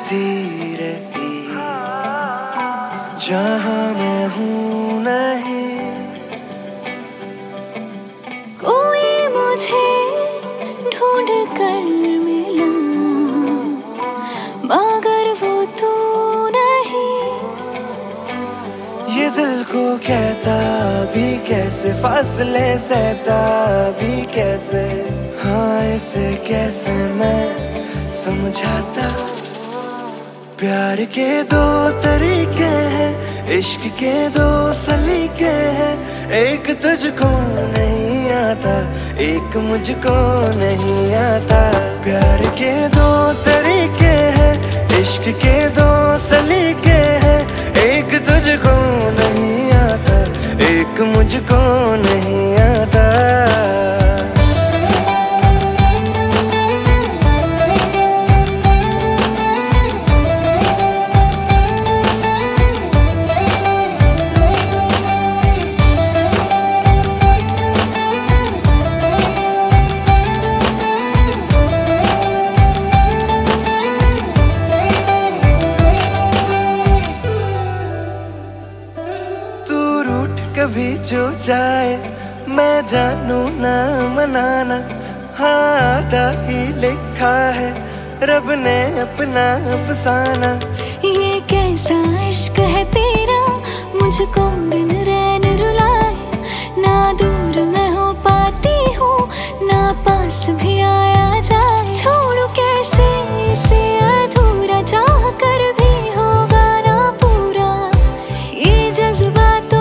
मिलती रही जहां मैं हूं नहीं। कोई मुझे ढूंढ कर मिला मगर वो तू नहीं। ये दिल को कहता भी कैसे, फासले सहता भी कैसे, हाँ इसे कैसे मैं समझाता। प्यार के दो तरीके हैं, इश्क के दो सलीके हैं। एक तुझको नहीं आता, एक मुझको नहीं आता। प्यार के दो तरीके हैं, इश्क के दो सलीके हैं। एक तुझको नहीं आता, एक मुझको नहीं आता। कभी जो जाए मैं जानू ना मनाना, हाँ आधा ही लिखा है रब ने अपना अफसाना। ये कैसा इश्क है तेरा, मुझको दिन रैन रुलाए। ना दूर मैं हो पाती हूँ, ना पास भी आया जाए। छोड़ू कैसे इसे अधूरा, चाह कर भी होगा ना पूरा। ये जज्बातों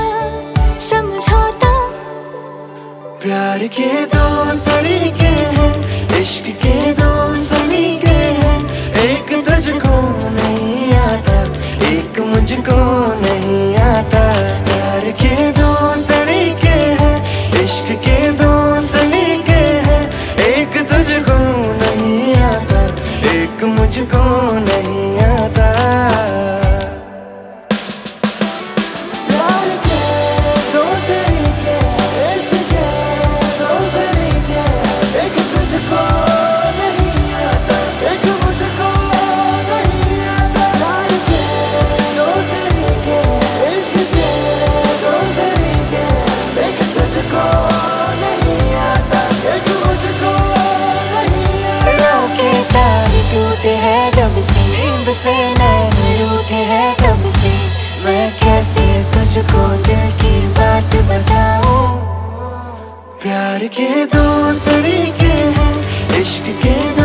प्यार के दो तरीके हैं, इश्क के दो सलीके हैं। एक तुझको नहीं आता, एक मुझको नहीं आता। प्यार के दो तरीके हैं, इश्क के दो सलीके हैं। एक तुझको नहीं आता, एक मुझको नहीं आता। टूटे हैं जब से, नींद से नैन रूठे हैं कब से। मैं कैसे तुझको दिल की बात बताऊं। प्यार के दो तरीके हैं, इश्क के दो